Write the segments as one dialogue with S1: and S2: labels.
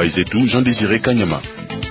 S1: habari zetu Jean Désiré Kanyama.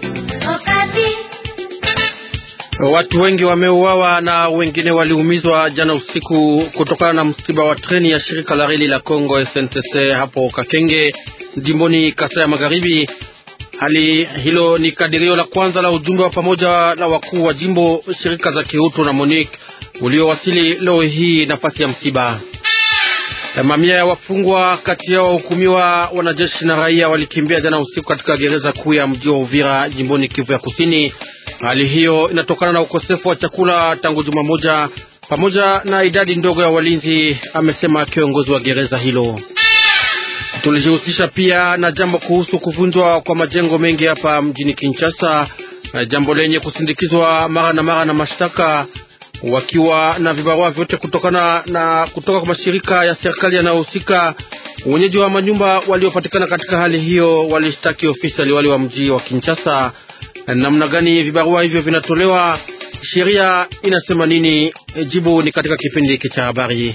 S2: Watu wengi wameuawa na wengine waliumizwa jana usiku kutokana na msiba wa treni ya shirika la reli la Kongo SNCC hapo Kakenge, jimboni Kasai ya Magharibi. Hali hilo ni kadirio la kwanza la ujumbe wa pamoja la wakuu wa jimbo, shirika za kiutu na Monique uliowasili leo hii nafasi ya msiba. Mamia ya wafungwa kati yao hukumiwa wanajeshi na raia walikimbia jana usiku katika gereza kuu ya mji wa Uvira, jimboni Kivu ya Kusini. Hali hiyo inatokana na ukosefu wa chakula tangu juma moja pamoja na idadi ndogo ya walinzi, amesema kiongozi wa gereza hilo. Tulijihusisha pia na jambo kuhusu kuvunjwa kwa majengo mengi hapa mjini Kinshasa, jambo lenye kusindikizwa mara na mashtaka, wakiwa na vibarua vyote kutoka kwa mashirika ya serikali yanayohusika. Wenyeji wa manyumba waliopatikana katika hali hiyo walishtaki ofisi aliwali wa mji wa Kinshasa. Namna gani vibarua hivyo vinatolewa? Sheria inasema nini? Jibu ni katika kipindi hiki cha habari.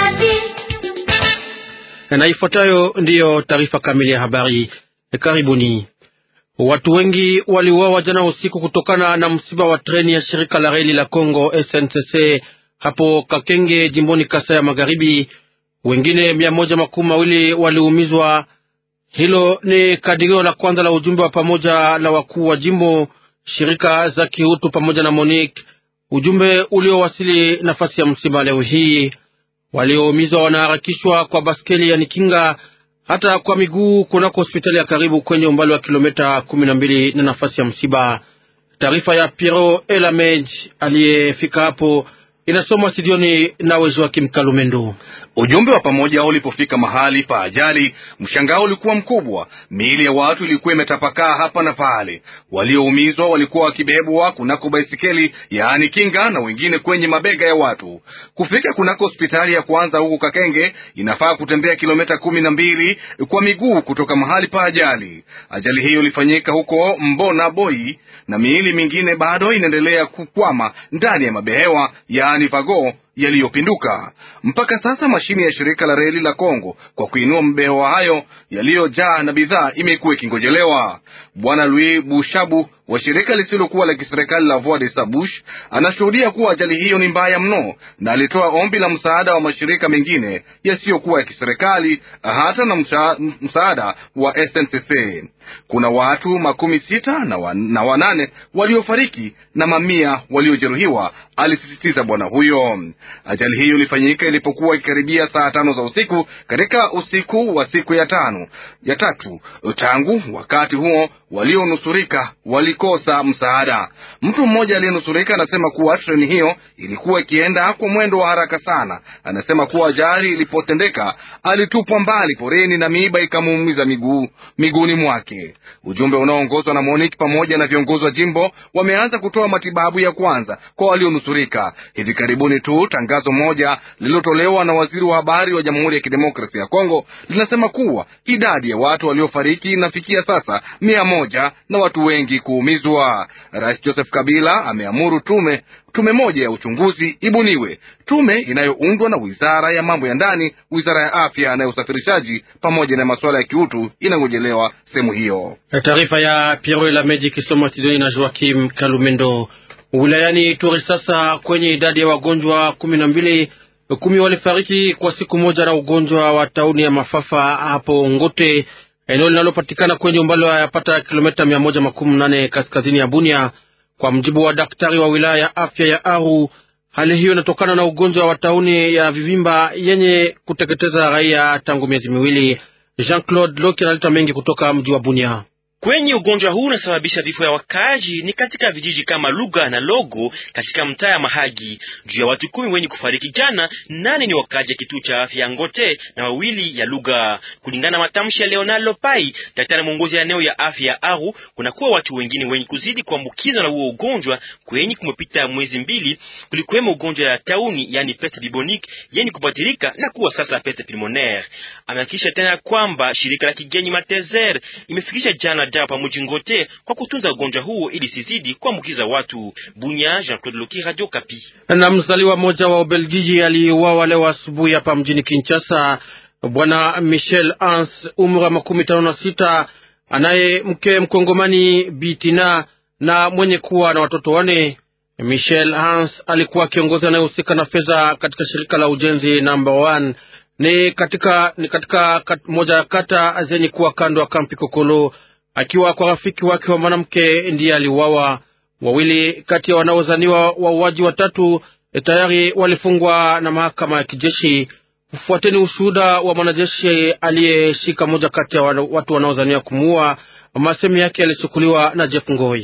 S2: Na ifuatayo ndiyo taarifa kamili ya habari. Karibuni. Watu wengi waliuawa jana usiku kutokana na msiba wa treni ya shirika la reli la Kongo SNCC hapo Kakenge, jimboni Kasai ya Magharibi. Wengine 120 waliumizwa. Hilo ni kadirio la kwanza la ujumbe wa pamoja la wakuu wa jimbo, shirika za kiutu pamoja na Monique, ujumbe uliowasili nafasi ya msiba leo hii. Walioumizwa wanaharakishwa kwa baskeli ya nikinga hata kwa miguu kunako hospitali ya karibu kwenye umbali wa kilomita 12 na nafasi ya msiba. Taarifa ya Piero Elamej aliyefika hapo inasoma studioni na Joakim Kalumendo.
S3: Ujumbe wa pamoja ulipofika mahali pa ajali, mshangao ulikuwa mkubwa. Miili ya watu ilikuwa imetapakaa hapa na pale. Walioumizwa walikuwa wakibebwa kunako baisikeli yaani kinga, na wengine kwenye mabega ya watu. Kufika kunako hospitali ya kwanza huku Kakenge inafaa kutembea kilomita 12 kwa miguu kutoka mahali pa ajali. Ajali hiyo ilifanyika huko Mbona Boy, na miili mingine bado inaendelea kukwama ndani ya mabehewa yaani vago yaliyopinduka. Mpaka sasa mashine ya shirika la reli la Kongo kwa kuinua mabehewa hayo yaliyojaa na bidhaa imekuwa ikingojelewa. Bwana Louis Bushabu wa shirika lisilokuwa la kiserikali la Voix de Sabush anashuhudia kuwa ajali hiyo ni mbaya mno, na alitoa ombi la msaada wa mashirika mengine yasiyokuwa ya kiserikali, hata na msaada wa SNCC. Kuna watu 68 waliofariki na mamia waliojeruhiwa, alisisitiza bwana huyo. Ajali hiyo ilifanyika ilipokuwa ikikaribia saa 5 za usiku katika usiku wa siku ya tatu. Tangu wakati huo walionusurika walikosa msaada. Mtu mmoja aliyenusurika anasema kuwa treni hiyo ilikuwa ikienda kwa mwendo wa haraka sana. Anasema kuwa ajali ilipotendeka alitupwa mbali poreni na miiba ikamuumiza miguuni mwake. Ujumbe unaoongozwa na Monique pamoja na viongozi wa jimbo wameanza kutoa matibabu ya kwanza kwa walionusurika. Hivi karibuni tu tangazo moja lililotolewa na waziri wa habari wa Jamhuri ya Kidemokrasia ya Kongo linasema kuwa idadi ya watu waliofariki inafikia sasa 100 na watu wengi kuumizwa. Rais Joseph Kabila ameamuru tume moja ya uchunguzi ibuniwe, tume inayoundwa na wizara ya mambo ya ndani, wizara ya afya na usafirishaji pamoja na masuala ya kiutu inangojelewa sehemu hiyo.
S2: Taarifa ya Piero Lameji kisoma studioni na Joakim Kalumendo. Wilayani Ituri sasa kwenye idadi ya wagonjwa 12, 10 walifariki kwa siku moja na ugonjwa wa tauni ya mafafa hapo Ngote, eneo linalopatikana kwenye umbali wa yapata kilomita 118 kaskazini ya Bunia. Kwa mjibu wa daktari wa wilaya ya afya ya Aru, hali hiyo inatokana na ugonjwa wa tauni ya vivimba yenye kuteketeza raia tangu miezi miwili. Jean-Claude Loki analeta mengi kutoka mji wa Bunia.
S4: Kwenye ugonjwa huu unasababisha vifo ya wakaaji ni katika vijiji kama Luga na Logo katika mtaa ya Mahagi. Juu ya watu 10 wenye kufariki jana, 8 ni wakaaji kituo cha afya Ngote na 2 ya Luga. Kulingana na matamshi ya Leonard Lopai, daktari mwongozi ya eneo ya afya ya Aru, kuna kuwa watu wengine wenye kuzidi kuambukizwa na huo ugonjwa kwenye kumepita mwezi 2, kulikuwemo ugonjwa ya tauni yani peste bubonique yenye kubatilika na kuwa sasa peste pulmonaire. Amehakikisha tena kwamba shirika la kigeni Matezer imefikisha jana dawa pamoja Ngote kwa kutunza ugonjwa huo ili sizidi kuambukiza watu. Bunya, Jean-Claude Loki, Radio Kapi.
S2: Na mzaliwa mmoja wa Ubelgiji aliuawa leo asubuhi hapa mjini Kinshasa. Bwana Michel Ans, umri wa 56, anaye mke Mkongomani Bitina na mwenye kuwa na watoto 4. Michel Hans alikuwa kiongozi anayehusika na fedha katika shirika la ujenzi number 1. Ni katika moja ya kata zenye kuwa kando ya kampi Kokolo, akiwa kwa rafiki wake wa mwanamke ndiye aliuawa. 2 kati ya wanaozaniwa wauaji 3 tayari walifungwa na mahakama ya kijeshi. Fuateni ushuhuda wa mwanajeshi aliyeshika moja kati ya watu wanaozaniwa kumuua. Masemi yake yalichukuliwa na Jeff Ngoi.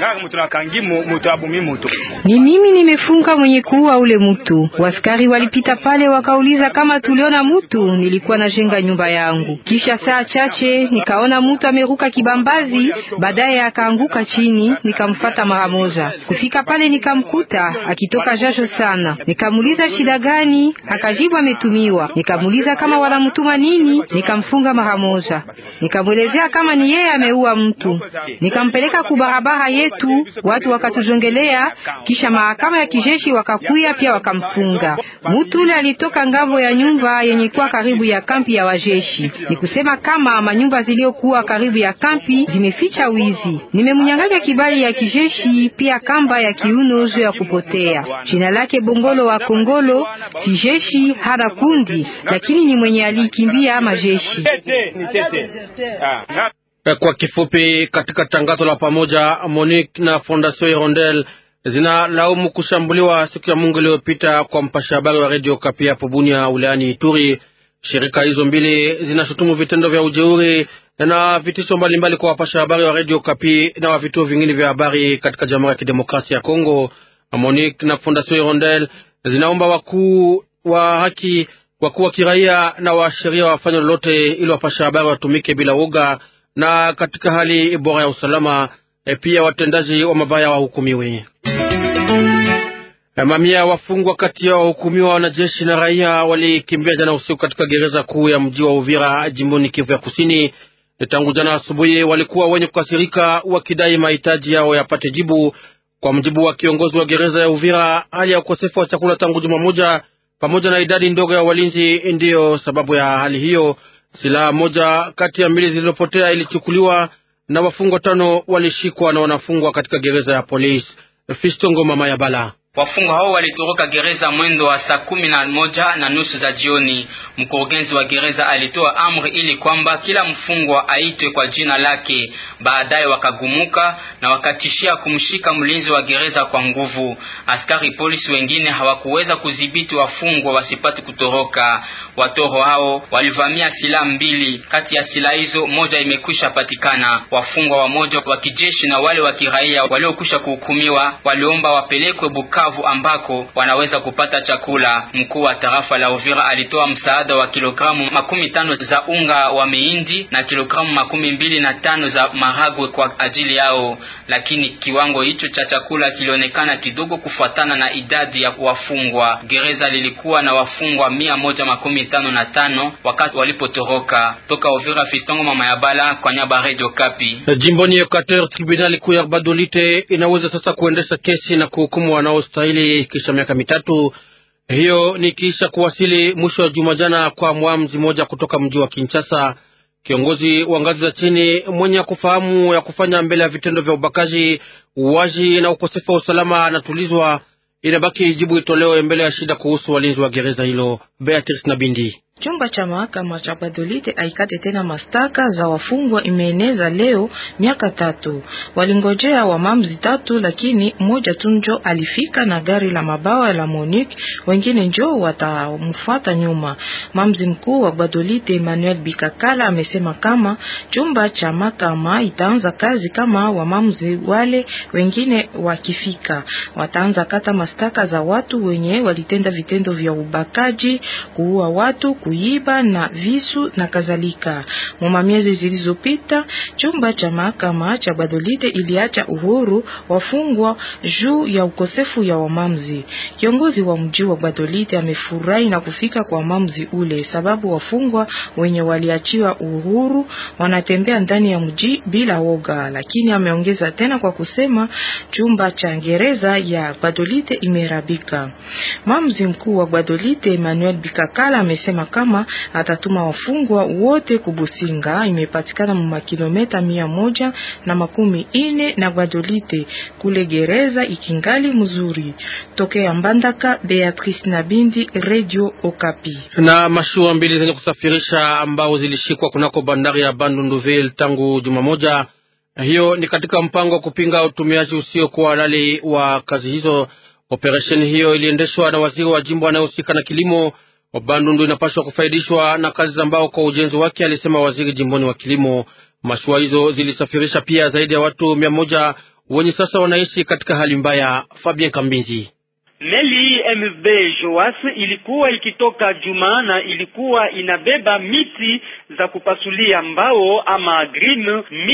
S1: Ni mimi nimefunga mwenye kuua ule mtu. Waskari walipita pale wakauliza kama tuliona mtu. Nilikuwa na jenga nyumba yangu. Kisha saa chache nikaona mtu ameruka kibambazi, baadaye akaanguka chini, nikamfuata mara moja. Kufika pale nikamkuta akitoka jasho sana. Nikamuuliza shida gani? Akajibu ametumiwa. Nikamuuliza kama wanamtuma nini? Nikamfunga mara moja. Nikamuelezea kama ni yeye ameua mtu. Nikampeleka kubarabara yetu, watu wakatujongelea, kisha mahakama ya kijeshi wakakuya pia wakamfunga. Mtu ule alitoka ngambo ya nyumba yenye kuwa karibu ya kampi ya wajeshi. Ni kusema kama manyumba ziliokuwa karibu ya kampi zimeficha wizi. Nimemnyang'anya kibali ya kijeshi pia kamba ya kiuno ya kupotea. Jina lake Bongolo wa Kongolo, si jeshi hana kundi, lakini ni mwenye alikimbia majeshi.
S2: Kwa kifupi, katika tangazo la pamoja, Monique na Fondation Hirondelle zinalaumu kushambuliwa siku ya Mungu iliyopita kwa mpasha habari wa Radio Okapi hapo Bunia wilayani Ituri. Shirika hizo mbili zinashutumu vitendo vya ujeuri na vitisho mbalimbali kwa wapasha habari wa Radio Okapi na wa vituo vingine vya habari katika Jamhuri ya Kidemokrasia ya Kongo. Monique na Fondation Hirondelle zinaomba wakuu wa haki, wakuu wa kiraia na wa sheria wafanye lolote ili wapasha habari watumike bila woga na katika hali bora ya usalama. Pia watendaji wa mabaya wahukumiwe. Mamia wafungwa kati ya wahukumiwa wanajeshi na raia walikimbia jana usiku katika gereza kuu ya mji wa Uvira jimboni Kivu ya Kusini. Tangu jana asubuhi walikuwa wenye kukasirika wakidai mahitaji yao yapate jibu. Kwa mjibu wa kiongozi wa gereza ya Uvira, hali ya ukosefu wa chakula tangu juma moja pamoja na idadi ndogo ya walinzi ndiyo sababu ya hali hiyo. Silaha moja kati ya 2 zilizopotea ilichukuliwa na wafungwa 5 walishikwa na wanafungwa katika gereza ya polisi. Fistongo Mama ya Bala.
S5: Wafungwa hao walitoroka gereza mwendo wa saa 11:30 za jioni. Mkurugenzi wa gereza alitoa amri ili kwamba kila mfungwa aitwe kwa jina lake. Baadaye wakagumuka na wakatishia kumshika mlinzi wa gereza kwa nguvu. Askari polisi wengine hawakuweza kudhibiti wafungwa wasipate kutoroka. Watoro hao walivamia silaha 2. Kati ya silaha hizo moja imekwisha patikana. Wafungwa wamoja wa kijeshi na wale wa kiraia waliokwisha kuhukumiwa waliomba wapelekwe Bukavu ambako wanaweza kupata chakula. Mkuu wa tarafa la Uvira alitoa msaada wa kilogramu 15 za unga wa mihindi na kilogramu 25 za maharagwe kwa ajili yao, lakini kiwango hicho cha chakula kilionekana kidogo kufuatana na idadi ya wafungwa. Gereza lilikuwa na wafungwa 155 wakati walipotoroka. Toka Uvira, Fistongo Mama ya Bala kwa nyaba Radio Okapi.
S2: Jimboni Equateur, tribunali kuu ya Badolite inaweza sasa kuendesha kesi na kuhukumu wanaostahili kisha miaka 3. Hiyo ni kisha kuwasili mwisho wa juma jana kwa muamzi moja kutoka mji wa Kinshasa. Kiongozi wa ngazi za chini mwenye kufahamu ya kufanya mbele ya vitendo vya ubakaji, uwaji na ukosefu wa usalama anatulizwa. Inabaki jibu itolewe mbele ya shida kuhusu walinzi wa gereza hilo. Beatrice Nabindi.
S1: Chumba cha mahakama cha Badolite aikate tena mastaka za wafungwa imeeneza leo miaka 3. Walingojea wamamzi 3, lakini mmoja tu njo alifika na gari la mabawa la Monique, wengine njo watamfuata nyuma. Mamzi mkuu wa Badolite Emmanuel Bikakala amesema kama chumba cha mahakama itaanza kazi kama wamamzi wale wengine wakifika. Wataanza kata mastaka za watu wenye walitenda vitendo vya ubakaji, kuua watu, kuiba na visu na kadhalika. Miezi zilizopita chumba cha mahakama cha Badolite iliacha uhuru wafungwa juu ya ukosefu ya wamamzi. Kiongozi wa mji wa Badolite amefurahi na kufika kwa wamamzi ule, sababu wafungwa wenye waliachiwa uhuru wanatembea ndani ya mji bila woga. Lakini ameongeza tena kwa kusema chumba cha gereza ya Badolite imerabika. Mamzi mkuu wa Badolite Emmanuel Bikakala amesema kama atatuma wafungwa wote kubusinga imepatikana mu kilomita 140 na Guadolite kule gereza ikingali mzuri. Tokea Mbandaka, Beatrice Nabindi, Radio Okapi.
S2: Na mashua mbili zenye kusafirisha ambao zilishikwa kunako bandari ya Bandunduville tangu juma moja. Hiyo ni katika mpango wa kupinga utumiaji usio kwa halali wa kazi hizo. Operesheni hiyo iliendeshwa na waziri wa jimbo anayehusika na kilimo. Bandundu inapaswa kufaidishwa na kazi za mbao kwa ujenzi wake, alisema waziri jimboni wa kilimo. Mashua hizo zilisafirisha pia zaidi ya watu 100 wenye sasa wanaishi katika hali mbaya. Fabien Kambinzi.
S6: Meli MV Joas ilikuwa ikitoka Juma na ilikuwa inabeba miti za kupasulia mbao ama green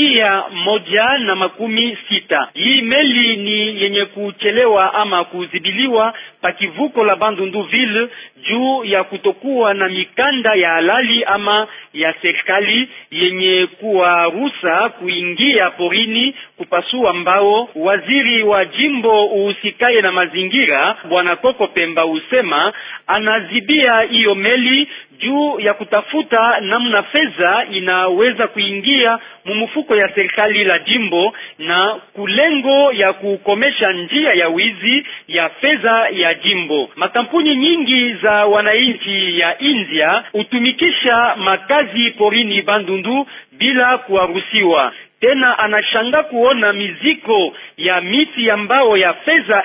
S6: 116. Hii meli ni yenye kuchelewa ama kuzibiliwa pakivuko la Bandunduville juu ya kutokuwa na mikanda ya halali ama ya serikali yenye kuwa ruhusa kuingia porini kupasua mbao. Waziri wa jimbo uhusikaye na mazingira Bwana Koko Pemba usema anazibia hiyo meli juu ya kutafuta namna fedha inaweza kuingia mumufuko ya serikali la jimbo na kulengo ya kukomesha njia ya wizi ya fedha ya jimbo. Makampuni nyingi za wananchi ya India utumikisha makazi porini Bandundu bila kuharusiwa. Tena anashanga kuona miziko ya miti ambao ya fedha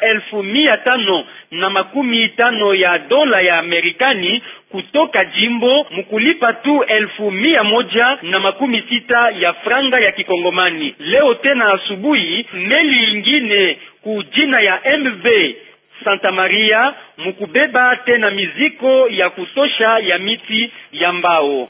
S6: 1550 ya dola ya Amerikani kutoka jimbo mkulipa tu 1160 ya franga ya kikongomani. Leo tena asubuhi meli ingine kujina ya MV Santa Maria mukubeba tena miziko ya kutosha ya miti ya mbao.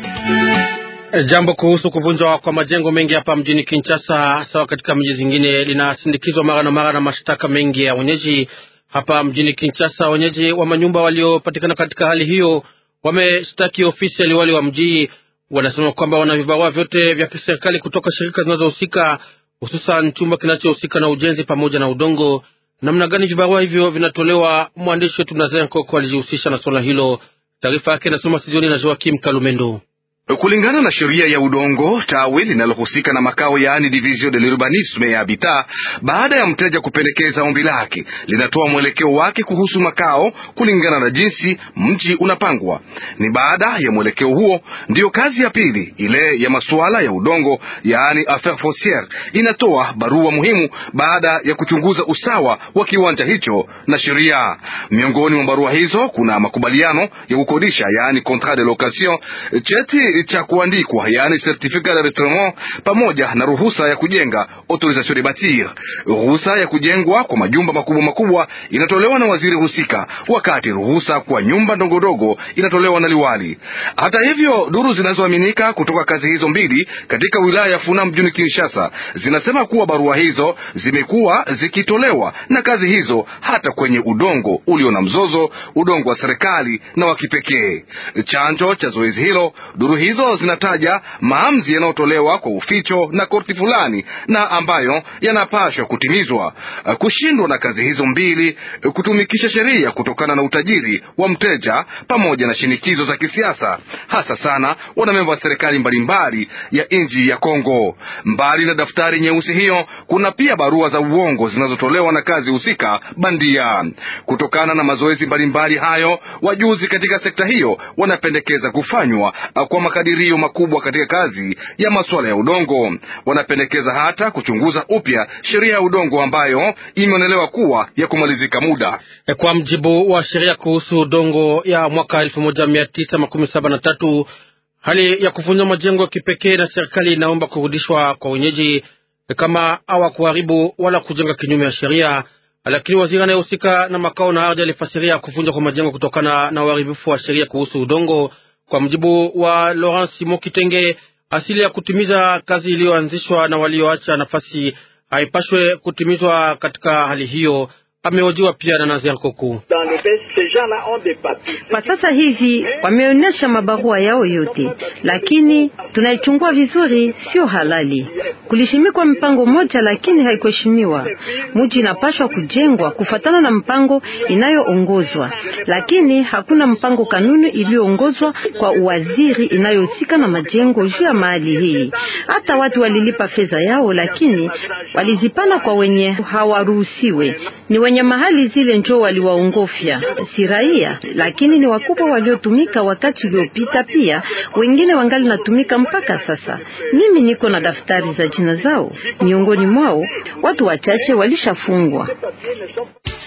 S2: Jambo kuhusu kuvunjwa kwa majengo mengi hapa mjini Kinshasa sawa katika miji zingine linasindikizwa mara na mara na mashtaka mengi ya wenyeji. Hapa mjini Kinshasa wenyeji wa manyumba waliopatikana katika hali hiyo wameshtaki ofisi ya liwali wa mji. Wanasema kwamba wana vibarua vyote vya kiserikali kutoka shirika zinazohusika, hususan chumba kinachohusika na ujenzi pamoja na udongo. Namna gani vibarua hivyo vinatolewa? Mwandishi wetu Nazaire Koko alijihusisha na swala hilo. Taarifa yake nasoma studioni na Joakim Kalumendo.
S3: Kulingana na sheria ya udongo, tawi linalohusika na makao yaani Division de l'Urbanisme ya Habitat, baada ya mteja kupendekeza ombi lake, linatoa mwelekeo wake kuhusu makao kulingana na jinsi mji unapangwa. Ni baada ya mwelekeo huo ndiyo kazi ya pili, ile ya masuala ya udongo yaani affaires foncières, inatoa barua muhimu baada ya kuchunguza usawa wa kiwanja hicho na sheria. Miongoni mwa barua hizo kuna makubaliano ya kukodisha yaani contrat de location, cheti cha kuandikwa yaani certificat d'enregistrement, pamoja na ruhusa ya kujenga autorisation de bâtir. Ruhusa ya kujengwa kwa majumba makubwa makubwa inatolewa na waziri husika, wakati ruhusa kwa nyumba ndogo ndogo inatolewa na liwali. Hata hivyo, duru zinazoaminika kutoka kazi hizo mbili katika wilaya ya Funa mjini Kinshasa zinasema kuwa barua hizo zimekuwa zikitolewa na kazi hizo hata kwenye udongo ulio na mzozo, udongo wa serikali na wa kipekee. Chanzo cha zoezi hilo, duru hizo zinataja maamuzi yanayotolewa kwa uficho na korti fulani na ambayo yanapaswa kutimizwa. Kushindwa na kazi hizo mbili kutumikisha sheria kutokana na utajiri wa mteja pamoja na shinikizo za kisiasa, hasa sana wanamemba wa serikali mbalimbali ya nchi ya Kongo. Mbali na daftari nyeusi hiyo, kuna pia barua za uongo zinazotolewa na kazi husika bandia. Kutokana na mazoezi mbalimbali hayo, wajuzi katika sekta hiyo wanapendekeza kufanywa kwa makadirio makubwa katika kazi ya masuala ya udongo. Wanapendekeza hata kuchunguza upya sheria ya udongo ambayo imeonelewa kuwa ya kumalizika muda.
S2: Kwa mjibu wa sheria kuhusu udongo ya mwaka 1973, hali ya kuvunja majengo ya kipekee na serikali inaomba kurudishwa kwa wenyeji kama hawakuharibu wala kujenga kinyume ya sheria. Lakini waziri anayehusika na makao na ardhi alifasiria kuvunja kwa majengo kutokana na uharibifu wa sheria kuhusu udongo. Kwa mjibu wa Laurent Simon Kitenge, asili ya kutimiza kazi iliyoanzishwa na walioacha nafasi haipashwe kutimizwa katika hali hiyo. Amehojiwa pia na Nazaire Koko.
S7: Kwa sasa hivi wameonyesha mabarua yao yote, lakini tunaichungua vizuri, sio halali. Kulishimikwa mpango moja, lakini haikuheshimiwa. Mji inapaswa kujengwa kufatana na mpango inayoongozwa, lakini hakuna mpango kanuni iliyoongozwa kwa uwaziri inayohusika na majengo juu ya mahali hii. Hata watu walilipa fedha yao, lakini walizipana kwa wenye hawaruhusiwe. Ni wenye mahali zile njoo waliwaongofya, si raia, lakini ni wakubwa waliotumika wakati uliopita. Pia wengine wangali natumika mpaka sasa. Mimi niko na daftari za jina zao, miongoni mwao watu wachache walishafungwa.